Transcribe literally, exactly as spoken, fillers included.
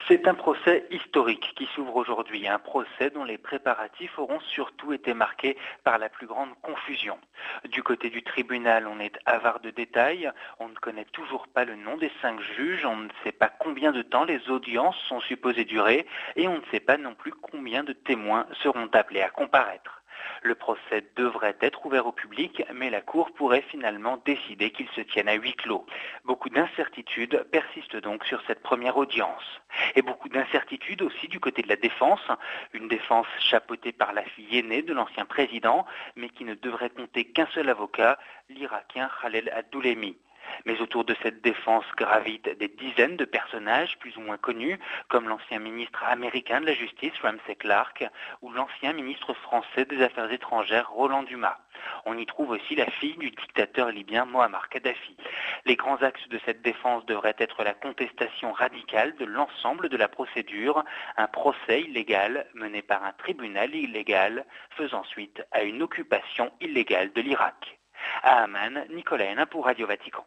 C'est un procès historique qui s'ouvre aujourd'hui, un procès dont les préparatifs auront surtout été marqués par la plus grande confusion. Du côté du tribunal, on est avare de détails, on ne connaît toujours pas le nom des cinq juges, on ne sait pas combien de temps les audiences sont supposées durer et on ne sait pas non plus combien de témoins seront appelés à comparaître. Le procès devrait être ouvert au public, mais la Cour pourrait finalement décider qu'il se tienne à huis clos. Beaucoup d'incertitudes persistent donc sur cette première audience. Et beaucoup d'incertitudes aussi du côté de la défense, une défense chapeautée par la fille aînée de l'ancien président, mais qui ne devrait compter qu'un seul avocat, l'Irakien Khaled Abdoulehmi. Mais autour de cette défense gravitent des dizaines de personnages plus ou moins connus, comme l'ancien ministre américain de la Justice, Ramsey Clark, ou l'ancien ministre français des Affaires étrangères, Roland Dumas. On y trouve aussi la fille du dictateur libyen Moammar Kadhafi. Les grands axes de cette défense devraient être la contestation radicale de l'ensemble de la procédure, un procès illégal mené par un tribunal illégal, faisant suite à une occupation illégale de l'Irak. À Amman, Nicolas Hénin pour Radio Vatican.